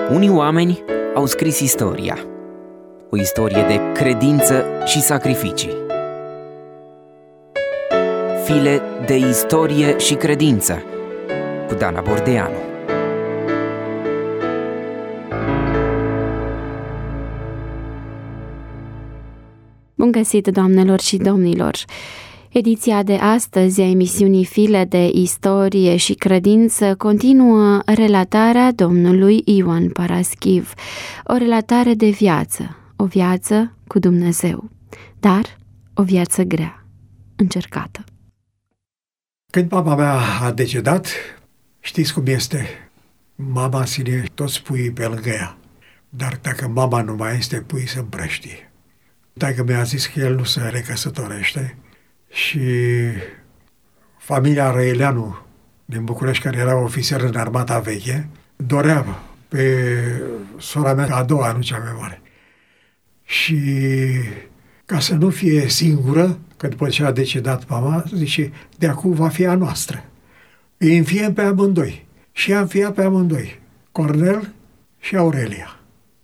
Unii oameni au scris istoria, o istorie de credință și sacrificii. File de istorie și credință cu Dana Bordeanu. Bun găsit, doamnelor și domnilor! Ediția de astăzi a emisiunii File de istorie și credință continuă relatarea domnului Ioan Paraschiv, o relatare de viață, o viață cu Dumnezeu, dar o viață grea, încercată. Când mama mea a decedat, știți cum este, mama ține toți puii pe lângă ea, dar dacă mama nu mai este, puii se împrăștie. Taică mi-a zis că el nu se recăsătorește și familia Răileanu din București, care era ofițer în armata veche, dorea pe sora mea a doua, nu cea mai mare. Și ca să nu fie singură, că după ce a decedat mama, zice, de acum va fi a noastră. Îi înfiem pe amândoi. Și i-am înfiat pe amândoi, Cornel și Aurelia.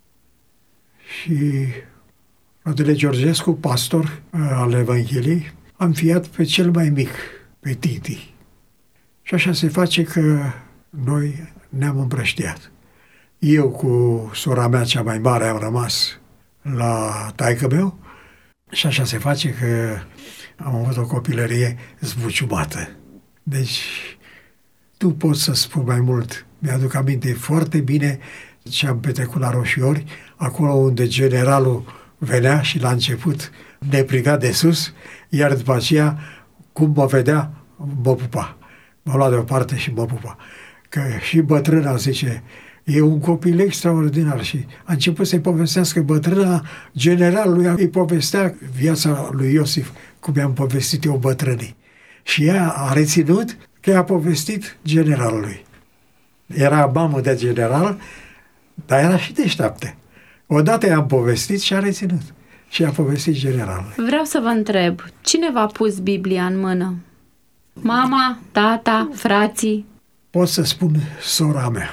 Și fratele Georgescu, pastor al Evangheliei, am înfiat pe cel mai mic, pe Titi. Și așa se face că noi ne-am împrăștiat. Eu cu sora mea cea mai mare am rămas la taică meu și așa se face că am avut o copilărie zbuciumată. Deci, tu poți să spun mai mult. Mi-aduc aminte foarte bine ce am petrecut la Roșiori, acolo unde generalul venea și la început ne priga de sus, iar după aceea, cum mă vedea, mă pupa. Mă lua deoparte și mă pupa. Că și bătrâna zice, e un copil extraordinar și a început să-i povestească bătrâna generalului, îi povestea viața lui Iosif, cum i-am povestit eu bătrânii. Și ea a reținut că i-a povestit generalului. Era mamă de general, dar era și deșteaptă. Odată i-am povestit și a reținut. Și a povestit generalului. Vreau să vă întreb, cine v-a pus Biblia în mână? Mama, tata, frații? Pot să spun sora mea.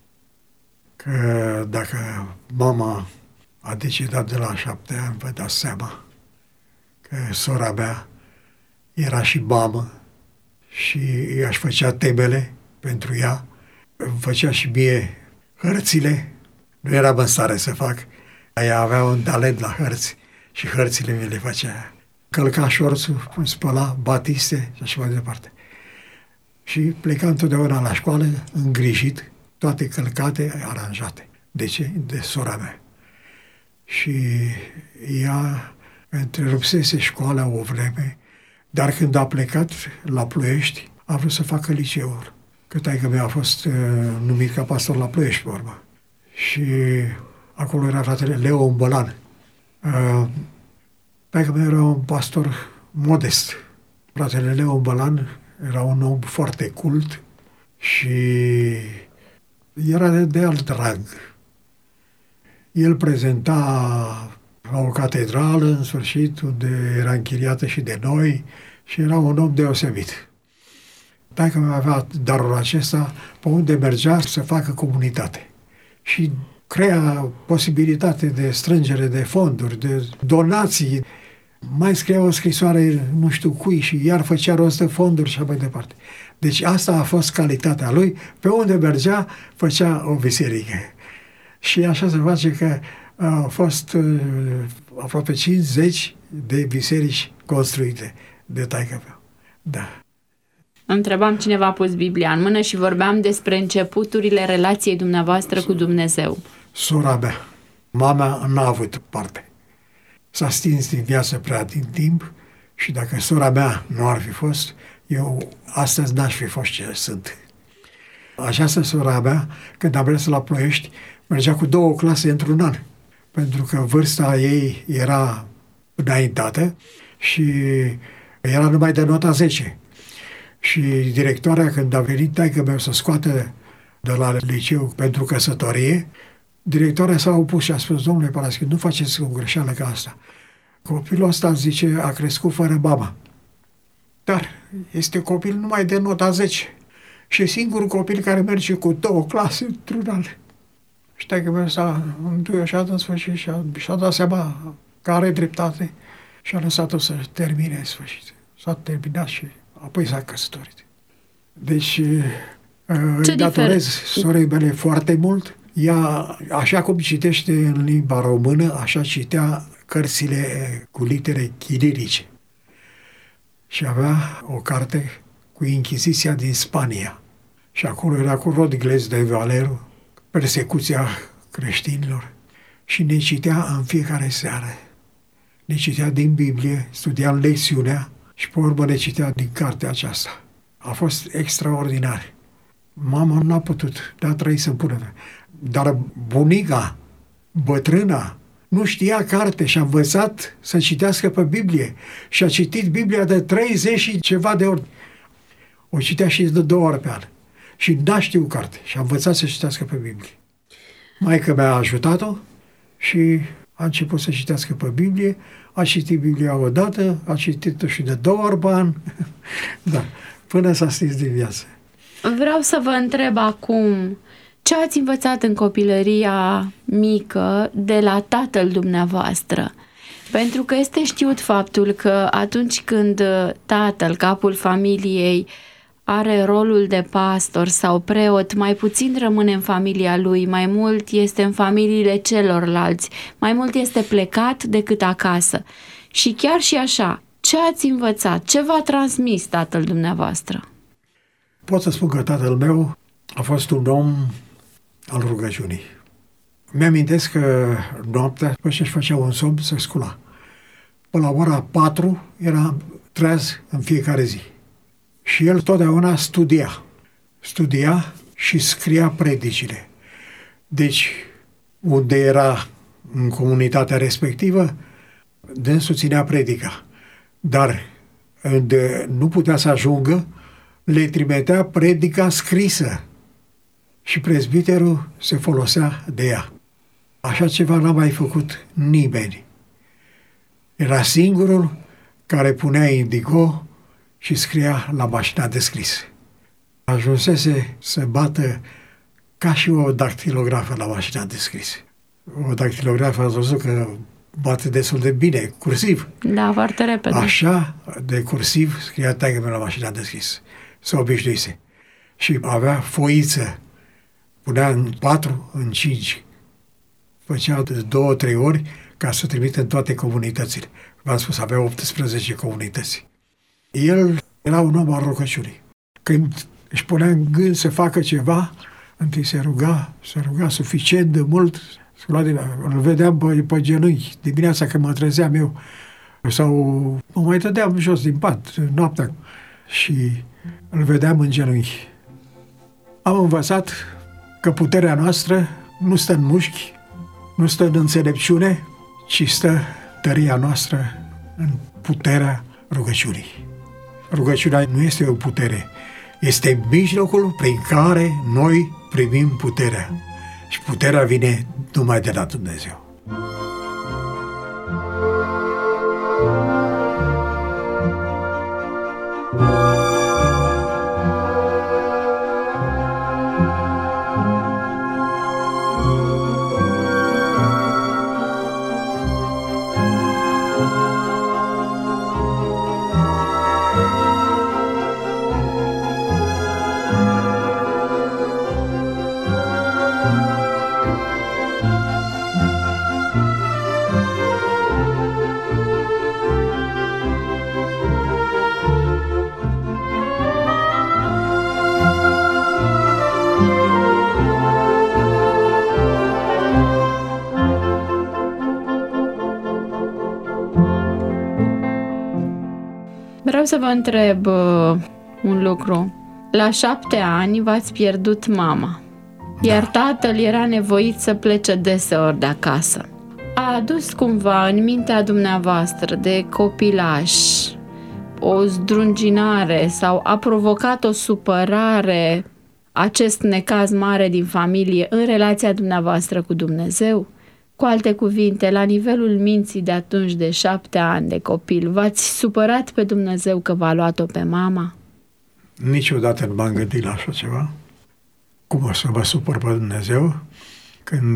Că dacă mama a decedat de la 7 ani, vă dați seama că sora mea era și mamă și își făcea temele pentru ea, îmi făcea și mie hărțile, nu eram în stare să fac, ea avea un talent la hărți și hărțile mi le făcea. Călca șorțul, spăla batiste și așa mai departe. Și pleca întotdeauna la școală îngrijit, toate călcate, aranjate. De ce? De sora mea. Și ea întrerupsese școala o vreme, dar când a plecat la Ploiești, a vrut să facă liceul. Că taică mea a fost numit ca pastor la Ploiești, vorba. Și acolo era fratele Leo Bălan. Taică meu era un pastor modest. Fratele Leo Bălan era un om foarte cult și era de alt rang. El prezenta la o catedrală, în sfârșit, unde era închiriată și de noi, și era un om deosebit. Taică meu avea darul acesta, pe unde mergea să facă comunitate. Și crea posibilitate de strângere de fonduri, de donații. Mai scria o scrisoare nu știu cui și iar făcea rost de fonduri și așa mai departe. Deci asta a fost calitatea lui. Pe unde mergea, făcea o biserică. Și așa se face că au fost aproape 50 de biserici construite de taică meu. Da. Întrebam cine v-a pus Biblia în mână și vorbeam despre începuturile relației dumneavoastră cu Dumnezeu. Sora mea. Mama n-a avut parte. S-a stins din viață prea din timp și dacă sora mea nu ar fi fost, eu astăzi n-aș fi fost ce sunt. Această sora mea, când a mers la Ploiești, mergea cu 2 clase într-un an, pentru că vârsta ei era înaintată și era numai de nota 10. Și directoarea, când a venit taică meu să scoată de la liceu pentru căsătorie, directoarea s-a opus și a spus, domnule Paraschiv, nu faceți o greșeală ca asta. Copilul ăsta, zice, a crescut fără mamă. Dar este copil numai de nota 10. Și e singurul copil care merge cu 2 clase într-un an. Și taică-meu s-a înduioșat în sfârșit și-a dat seama că are dreptate și a lăsat-o să termine în sfârșit. S-a terminat și apoi s-a căsătorit. Deci îi datorez sorei mele foarte mult. Ea, așa cum citește în limba română, așa citea cărțile cu litere chirilice. Și avea o carte cu Inchiziția din Spania. Și acolo era cu Rodriguez de Valero, persecuția creștinilor. Și ne citea în fiecare seară. Ne citea din Biblie, studia lecțiunea și pe urmă ne citea din cartea aceasta. A fost extraordinar. Mama n-a putut, n-a trăit să pună. Dar bunica, bătrâna, nu știa carte și a învățat să citească pe Biblie. Și a citit Biblia de 30 și ceva de ori. O citea și de 2 ori pe an. Și n-a știut carte și a învățat să citească pe Biblie. Maică mea a ajutat-o și a început să citească pe Biblie. A citit Biblia odată, a citit-o și de 2 ori pe an. Da, până s-a stins din viață. Vreau să vă întreb acum, ce ați învățat în copilăria mică de la tatăl dumneavoastră? Pentru că este știut faptul că atunci când tatăl, capul familiei, are rolul de pastor sau preot, mai puțin rămâne în familia lui, mai mult este în familiile celorlalți, mai mult este plecat decât acasă. Și chiar și așa, ce ați învățat? Ce v-a transmis tatăl dumneavoastră? Pot să spun că tatăl meu a fost un om al rugăciunii. Mi-amintesc că noaptea, după ce își făcea un somn, se scula. Până la ora 4 era treaz în fiecare zi. Și el totdeauna studia și scria predicile. Deci, unde era în comunitatea respectivă, dânsul ținea predica. Dar unde nu putea să ajungă, le trimitea predica scrisă și prezbiterul se folosea de ea. Așa ceva n-a mai făcut nimeni. Era singurul care punea indigo și scria la mașina de scris. Ajunsese să bată ca și o dactilografă la mașina de scris. O dactilografă ați văzut că bate destul de bine, cursiv. Da, foarte repede. Așa de cursiv scria taică-meu la mașina de scris. Se obișnuise. Și avea foiță. Punea în 4, în 5. Făcea de 2-3 ori ca să trimite în toate comunitățile. V-am spus, avea 18 comunități. El era un om al rugăciunii. Când își punea în gând să facă ceva, întâi se ruga suficient de mult. Îl vedeam pe genunchi dimineața când mă trezeam eu. Sau mă mai dădeam jos din pat noaptea și îl vedeam în genunchi. Am învățat că puterea noastră nu stă în mușchi, nu stă în înțelepciune, ci stă tăria noastră în puterea rugăciunii. Rugăciunea nu este o putere, este mijlocul prin care noi primim puterea. Și puterea vine numai de la Dumnezeu. Vreau să vă întreb un lucru. La 7 ani v-ați pierdut mama, iar tatăl era nevoit să plece deseori de acasă. A adus cumva în mintea dumneavoastră de copilaș o zdrunginare sau a provocat o supărare acest necaz mare din familie în relația dumneavoastră cu Dumnezeu? Cu alte cuvinte, la nivelul minții de atunci de 7 ani de copil, v-ați supărat pe Dumnezeu că v-a luat-o pe mama? Niciodată nu m-am gândit la așa ceva. Cum o să mă supăr pe Dumnezeu? când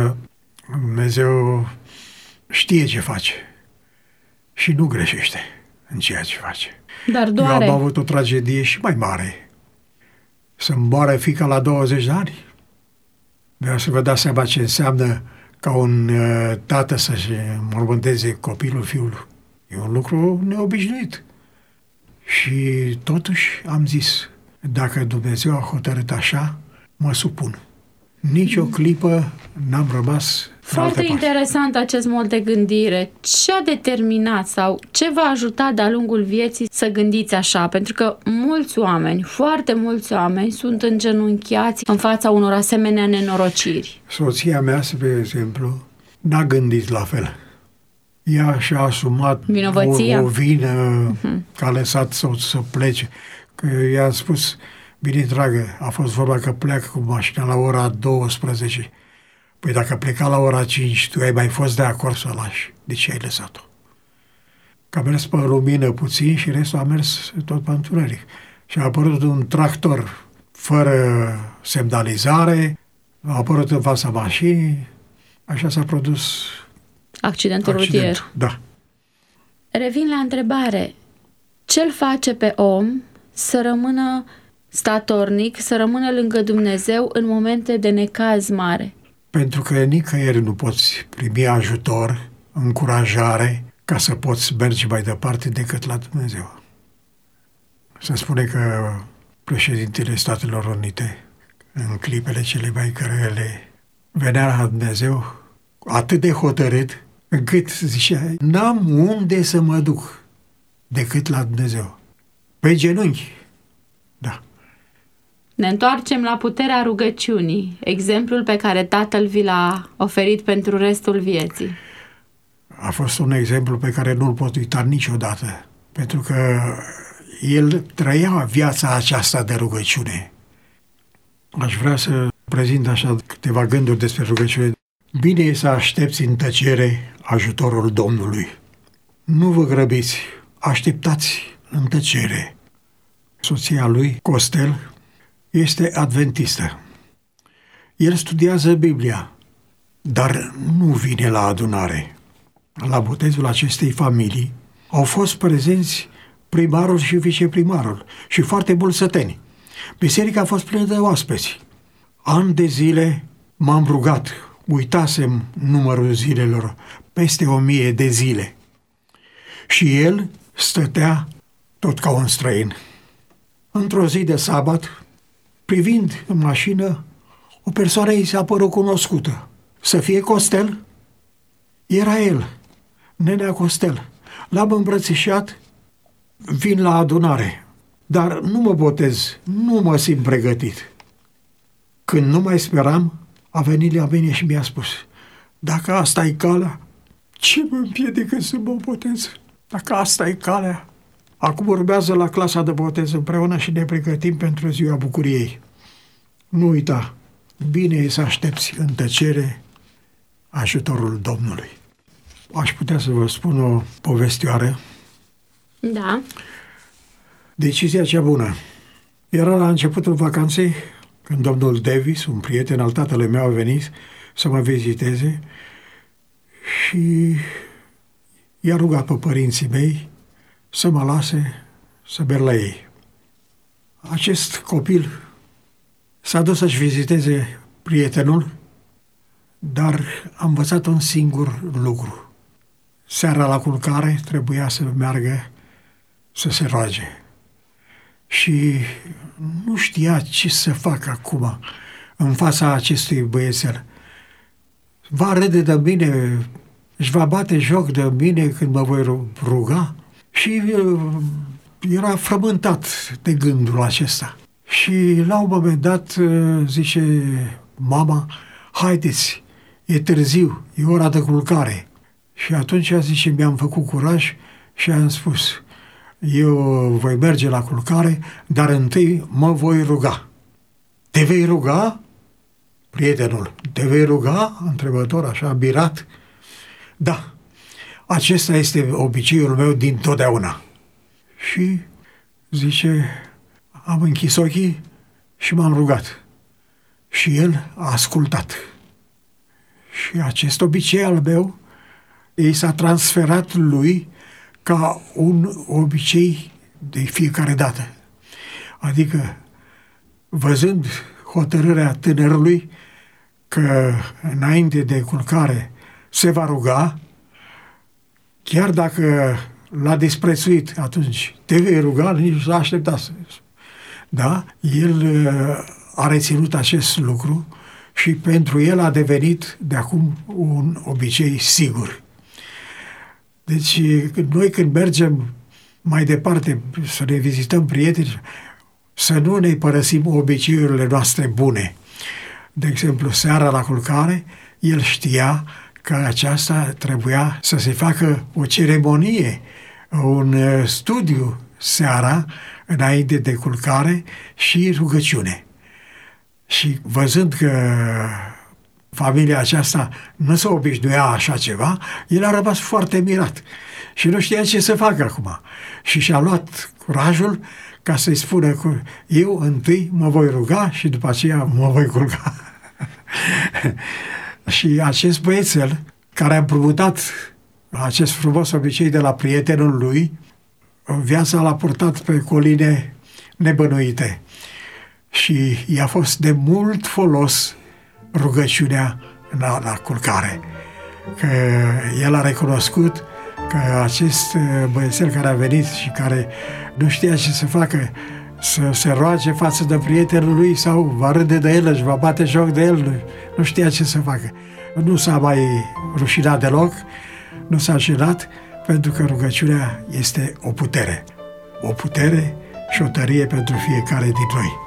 Dumnezeu știe ce face și nu greșește în ceea ce face. Dar doare. Eu am avut o tragedie și mai mare. Să-mi moară fiica la 20 de ani. Vreau să vă dați seama ce înseamnă ca un tată să-și înmormânteze copilul fiului. E un lucru neobișnuit. Și totuși am zis, dacă Dumnezeu a hotărât așa, mă supun. Nici o clipă n-am rămas. Foarte interesant acest mod de gândire. Ce a determinat sau ce v-a ajutat de-a lungul vieții să gândiți așa? Pentru că mulți oameni, foarte mulți oameni, sunt îngenunchiați în fața unor asemenea nenorociri. Soția mea, spre exemplu, n-a gândit la fel. Ea și-a asumat o vină că a lăsat să plece. Că i-am spus, bine, dragă, a fost vorba că pleacă cu mașina la ora 12. Păi dacă pleca la ora 5, tu ai mai fost de acord să o lași. De ce ai lăsat-o? Că a mers pe lumină puțin și restul a mers tot pe întuneric. Și a apărut un tractor fără semnalizare, a apărut în fața mașinii, așa s-a produs accidentul rutier. Da. Revin la întrebare. Ce-l face pe om să rămână statornic, să rămână lângă Dumnezeu în momente de necaz mare? Pentru că nicăieri nu poți primi ajutor, încurajare, ca să poți merge mai departe decât la Dumnezeu. Se spune că președintele Statelor Unite, în clipele cele mai grele, venea la Dumnezeu atât de hotărât, încât zicea, n-am unde să mă duc decât la Dumnezeu. Pe genunchi. Da. Ne întoarcem la puterea rugăciunii, exemplul pe care Tatăl vi l-a oferit pentru restul vieții. A fost un exemplu pe care nu-l pot uita niciodată, pentru că el trăia viața aceasta de rugăciune. Aș vrea să prezint așa câteva gânduri despre rugăciune. Bine e să aștepți în tăcere ajutorul Domnului. Nu vă grăbiți, așteptați în tăcere. Soția lui, Costel, este adventistă. El studiază Biblia, dar nu vine la adunare. La botezul acestei familii au fost prezenți primarul și viceprimarul și foarte mulți săteni. Biserica a fost plină de oaspeți. Ani de zile m-am rugat, uitasem numărul zilelor, peste 1000 de zile. Și el stătea tot ca un străin. Într-o zi de sabat, privind în mașină, o persoană îi s-a părut cunoscută. Să fie Costel? Era el, nenea Costel. L-am îmbrățișat, vin la adunare, dar nu mă botez, nu mă simt pregătit. Când nu mai speram, a venit la mine și mi-a spus, dacă asta e calea, ce mă împiedică să mă botez? Dacă asta e calea, acum urmează la clasa de botez împreună și ne pregătim pentru ziua bucuriei. Nu uita, bine e să aștepți în tăcere ajutorul Domnului. Aș putea să vă spun o povestioară. Da. Decizia cea bună. Era la începutul vacanței, când domnul Davis, un prieten al tatălui meu, a venit să mă viziteze și i-a rugat pe părinții mei să mă lase să merg la ei. Acest copil s-a dus să-și viziteze prietenul, dar a învățat un singur lucru. Seara la culcare trebuia să meargă să se roage. Și nu știa ce să facă acum în fața acestui băiețel. Va râde de mine, își va bate joc de mine când mă voi ruga? Și era frământat de gândul acesta. Și la un moment dat zice mama, haideți, e târziu, e ora de culcare. Și atunci zice, mi-am făcut curaj și am spus, eu voi merge la culcare, dar întâi mă voi ruga. Te vei ruga? Prietenul, te vei ruga? Întrebător, așa, mirat. Da, acesta este obiceiul meu dintotdeauna. Și zice, am închis ochii și m-am rugat. Și el a ascultat. Și acest obicei al meu ei s-a transferat lui ca un obicei de fiecare dată. Adică, văzând hotărârea tânărului că înainte de culcare se va ruga, chiar dacă l-a disprețuit, atunci te vei ruga, nici s-a așteptat. Da? El a reținut acest lucru și pentru el a devenit de acum un obicei sigur. Deci, noi când mergem mai departe să ne vizităm prieteni, să nu ne părăsim obiceiurile noastre bune. De exemplu, seara la culcare, el știa că aceasta trebuia să se facă o ceremonie, un studiu seara, înainte de culcare și rugăciune. Și văzând că familia aceasta nu se obișnuia așa ceva, el a rămas foarte mirat și nu știa ce să facă acum. Și și-a luat curajul ca să-i spună că eu întâi mă voi ruga și după aceea mă voi culca. Și acest băiețel, care a împrumutat acest frumos obicei de la prietenul lui, viața l-a purtat pe coline nebănuite și i-a fost de mult folos rugăciunea la culcare. Că el a recunoscut că acest băiețel care a venit și care nu știa ce să facă, să se roage față de prietenul lui sau va râde de el, își va bate joc de el, nu știa ce să facă. Nu s-a mai rușinat deloc, nu s-a jenat, pentru că rugăciunea este o putere și o tărie pentru fiecare din noi.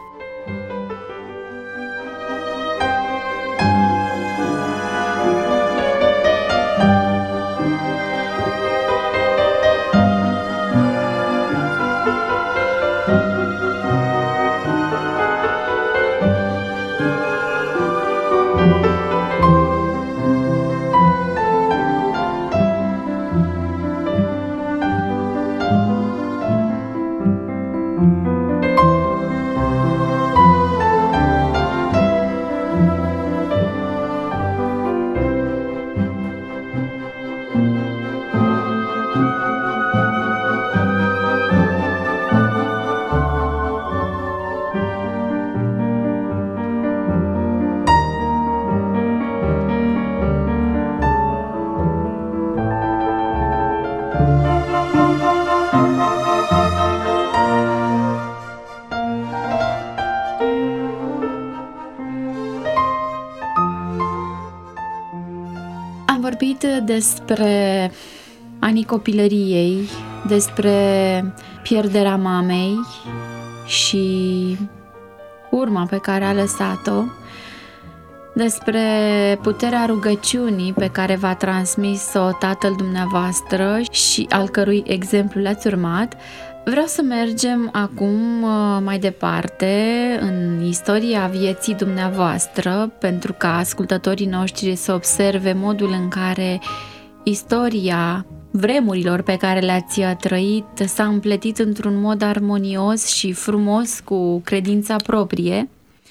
Am vorbit despre anii copilăriei, despre pierderea mamei și urma pe care a lăsat-o, despre puterea rugăciunii pe care v-a transmis-o tatăl dumneavoastră și al cărui exemplu l-ați urmat. Vreau să mergem acum mai departe în istoria vieții dumneavoastră, pentru ca ascultătorii noștri să observe modul în care istoria vremurilor pe care le-ați trăit s-a împletit într-un mod armonios și frumos cu credința proprie.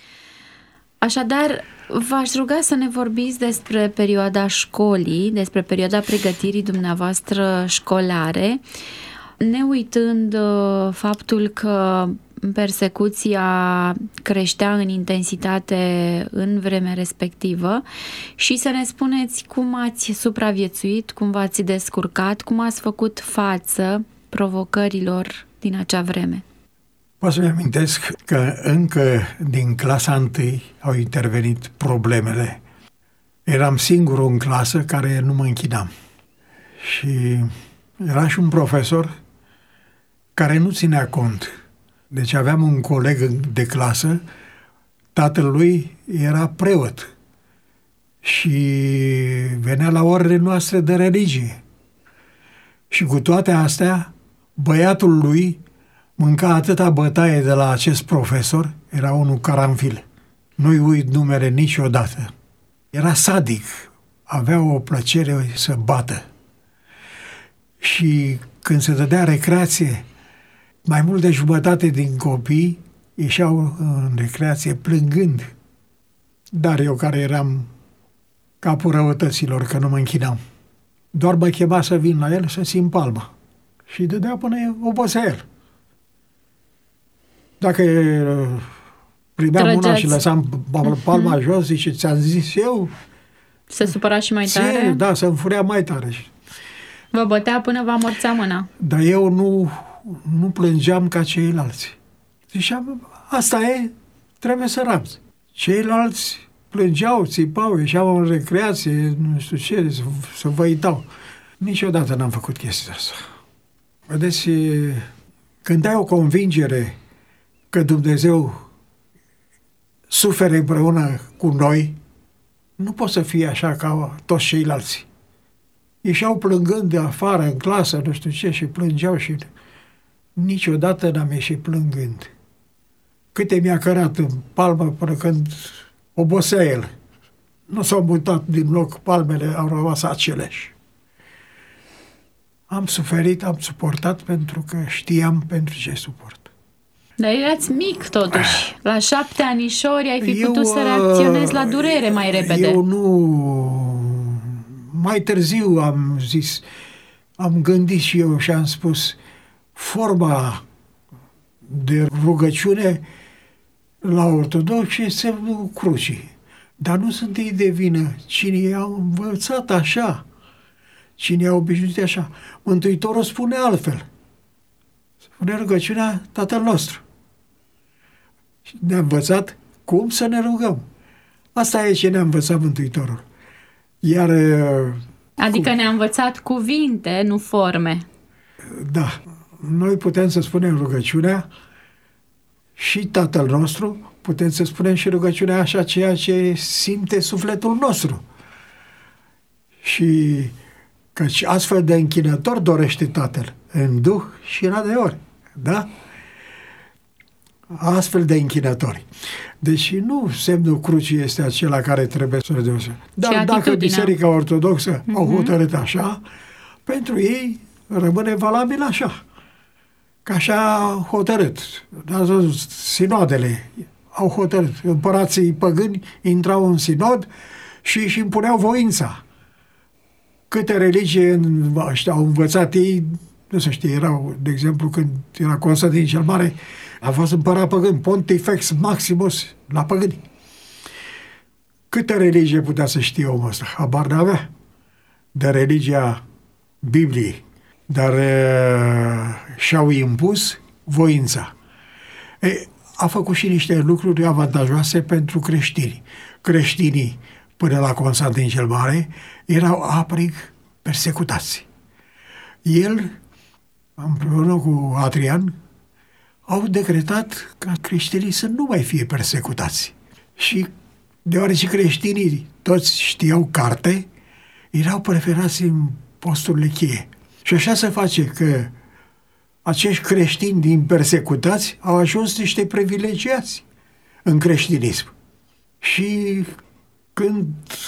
Așadar, v-aș ruga să ne vorbiți despre perioada școlii, despre perioada pregătirii dumneavoastră școlare, ne uitând faptul că persecuția creștea în intensitate în vremea respectivă și să ne spuneți cum ați supraviețuit, cum v-ați descurcat, cum ați făcut față provocărilor din acea vreme. Pot să-mi amintesc că încă din clasa 1 au intervenit problemele. Eram singurul în clasă care nu mă închinam. Și era și un profesor care nu ținea cont. Deci aveam un coleg de clasă, tatăl lui era preot și venea la orele noastre de religie. Și cu toate astea, băiatul lui mânca atâta bătaie de la acest profesor, era unul caranfil. Nu-i uit numele niciodată. Era sadic, avea o plăcere să bată. Și când se dădea recreație, mai mult de jumătate din copii ieșeau în recreație plângând. Dar eu, care eram capul răutăților, că nu mă închinam. Doar mă chema să vin la el să țin palma. Și dădea până obosea el. Dacă primeam una și lăsam palma jos, zice, ți-am zis eu... Se supăra și mai tare? Da, se înfurea mai tare. Vă bătea până vă amorțea mâna? Dar eu nu plângeam ca ceilalți. Ziceam, asta e, trebuie să ramzi. Ceilalți plângeau, țipau, ieșeau în recreație, nu știu ce, să văitau. Niciodată n-am făcut chestia asta. Vedeți, când ai o convingere că Dumnezeu suferă împreună cu noi, nu poți să fii așa ca toți ceilalți. Ieșeau plângând de afară, în clasă, nu știu ce, și plângeau și niciodată n-am ieșit plângând. Câte mi-a cărat în palmă până când obosea el. Nu s-au mutat din loc, palmele au rămas aceleși. Am suferit, am suportat pentru că știam pentru ce suport. Dar erați mic, totuși. La 7 anișori ai fi putut să reacționezi la durere mai repede. Eu nu... Mai târziu am zis, am gândit și eu și am spus, forma de rugăciune la ortodoxi este semnul crucii. Dar nu sunt ei de vină. Cine i-a învățat așa, cine i-a obișnuit așa. Mântuitorul spune altfel. Spune rugăciunea Tatăl nostru. Ne-a învățat cum să ne rugăm. Asta e ce ne-a învățat Mântuitorul. Iar... Adică ne-a învățat cuvinte, nu forme. Da. Noi putem să spunem rugăciunea și Tatăl nostru, putem să spunem și rugăciunea așa ceea ce simte sufletul nostru. Și căci astfel de închinător dorește Tatăl, în duh și în adevăr. Da? Astfel de închinători. Deci nu semnul crucii este acela care trebuie să deosebim. Dar dacă Biserica Ortodoxă au hotărât așa, pentru ei rămâne valabil așa. Că așa au hotărât. Sinodele au hotărât. Împărații păgâni intrau în sinod și își impuneau voința. Câte religii au învățat ei, nu se știe, erau, de exemplu, când era Constantin cel Mare, a fost împărat păgân, Pontifex Maximus la păgâni. Câte religie putea să știe omul ăsta? Habar n-avea de religia Bibliei, dar și-au impus voința. A făcut și niște lucruri avantajoase pentru creștini. Creștinii, până la Constantin cel Mare, erau aprig persecutați. El, împreună cu Adrian, au decretat ca creștinii să nu mai fie persecutați. Și deoarece creștinii toți știau carte, erau preferați în posturile cheie. Și așa se face că acești creștini din persecutați au ajuns niște privilegiați în creștinism. Și când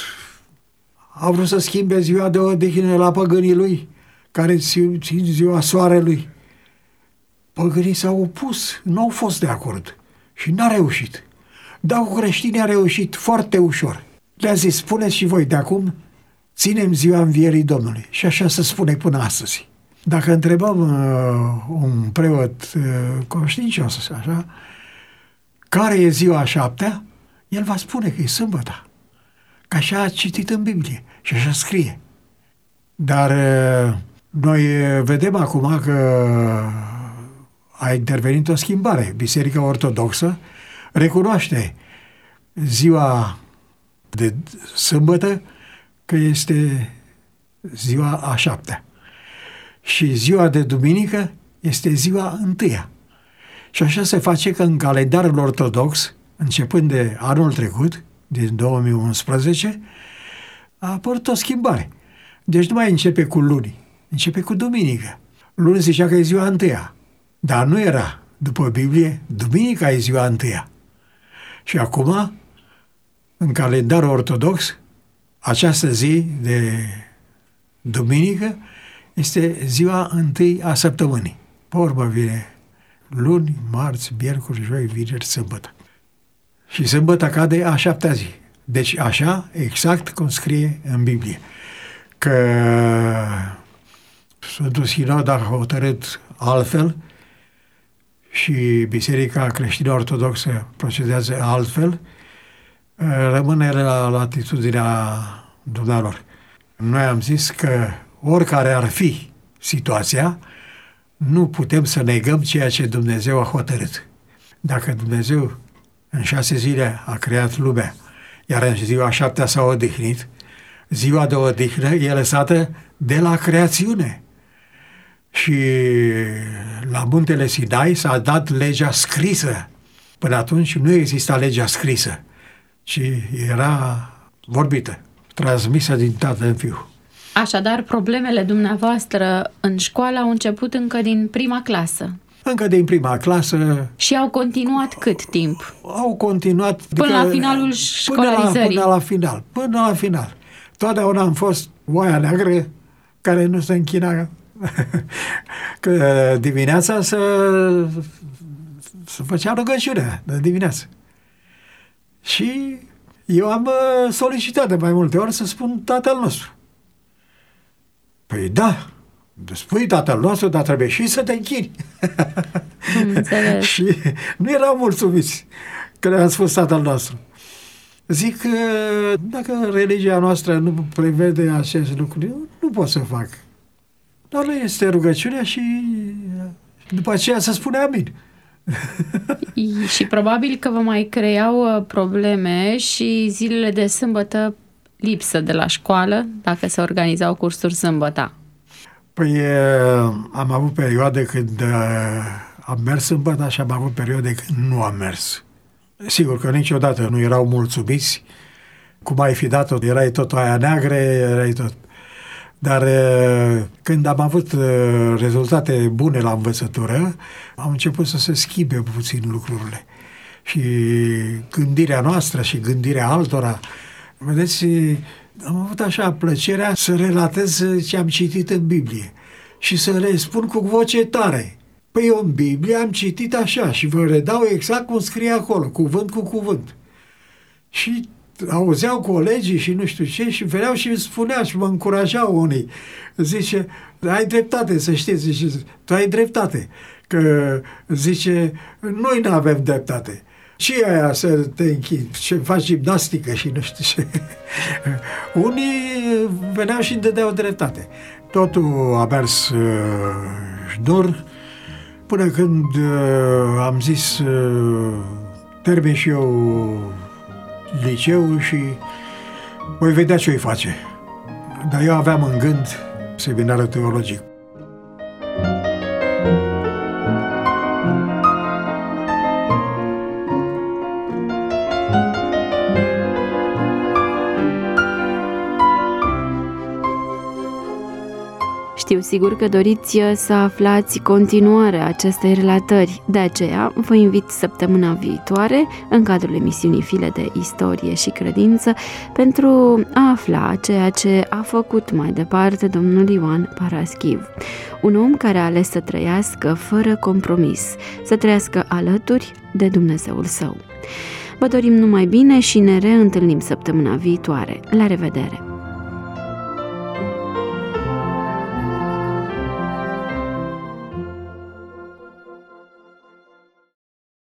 au vrut să schimbe ziua de odihnă la păgânii lui, care țin ziua soarelui, păgânii s-au opus, nu au fost de acord și n-a reușit. Dar cu creștinii a reușit foarte ușor. Le-a zis, spuneți și voi de acum, ținem ziua învierii Domnului. Și așa se spune până astăzi. Dacă întrebăm un preot conștiincios, așa, care e ziua 7-a, el va spune că e sâmbăta. Că așa a citit în Biblie și așa scrie. Dar noi vedem acum că a intervenit o schimbare. Biserica Ortodoxă recunoaște ziua de sâmbătă că este ziua a 7-a. Și ziua de duminică este ziua 1-a. Și așa se face că în calendarul ortodox, începând de anul trecut, din 2011, a apărut o schimbare. Deci nu mai începe cu luni, începe cu duminică. Luni zicea că e ziua 1-a, dar nu era. După Biblie, duminica e ziua 1-a. Și acum, în calendarul ortodox, această zi de duminică este ziua 1 a săptămânii. Pe urmă vine luni, marți, miercuri, joi, vineri, sâmbătă. Și sâmbătă cade a 7-a zi. Deci așa, exact cum scrie în Biblie, că Sfântul Sinod a hotărât altfel și Biserica Creștină-Ortodoxă procedează altfel, rămâne la latitudinea dumnealor. Noi am zis că oricare ar fi situația, nu putem să negăm ceea ce Dumnezeu a hotărât. Dacă Dumnezeu în 6 zile a creat lumea, iar în ziua 7-a s-a odihnit, ziua de odihnă e lăsată de la creațiune. Și la muntele Sinai s-a dat legea scrisă. Până atunci nu exista legea scrisă, ci era vorbită, transmisă din tată în fiu. Așadar, problemele dumneavoastră în școală au început încă din prima clasă. Încă din prima clasă. Și au continuat cât timp? Au continuat până la finalul școlarizării. Până la final. Totdeauna am fost oaia neagră care nu se închina că dimineața să făcea rugăciune de dimineață. Și eu am solicitat de mai multe ori să spun Tatăl nostru. Păi da, spui Tatăl nostru, dar trebuie și să te închini. Și nu erau mulțumiți că le-am spus Tatăl nostru. Zic că dacă religia noastră nu prevede acest lucru, nu pot să fac. Dar nu este rugăciunea și după aceea să spune amin. Și probabil că vă mai creau probleme și zilele de sâmbătă lipsă de la școală, dacă se organizau cursuri sâmbătă. Păi am avut perioade când am mers sâmbătă și am avut perioade când nu am mers. Sigur că niciodată nu erau mulțumiți. Cum ai fi dat-o, erai tot aia neagră, erai tot... Dar când am avut rezultate bune la învățătură, am început să se schimbe puțin lucrurile. Și gândirea noastră și gândirea altora, vedeți, am avut așa plăcerea să relatez ce am citit în Biblie și să le spun cu voce tare. Păi eu în Biblie am citit așa și vă redau exact cum scrie acolo, cuvânt cu cuvânt. Și auzeau colegii și nu știu ce și veneau și îmi spuneau și mă încurajau unii. Zice, ai dreptate, să știți, zice, tu ai dreptate, că zice, noi nu avem dreptate. Ce e aia să te închidi, ce faci gimnastică și nu știu ce. Unii veneau și îmi dădeau dreptate. Totul a mers șnur până când am zis termin și eu liceu și voi vedea ce-i face. Dar eu aveam în gând seminarul teologic. Știu sigur că doriți să aflați continuarea acestei relatări, de aceea vă invit săptămâna viitoare, în cadrul emisiunii File de Istorie și Credință, pentru a afla ceea ce a făcut mai departe domnul Ioan Paraschiv, un om care a ales să trăiască fără compromis, să trăiască alături de Dumnezeul său. Vă dorim numai bine și ne reîntâlnim săptămâna viitoare. La revedere!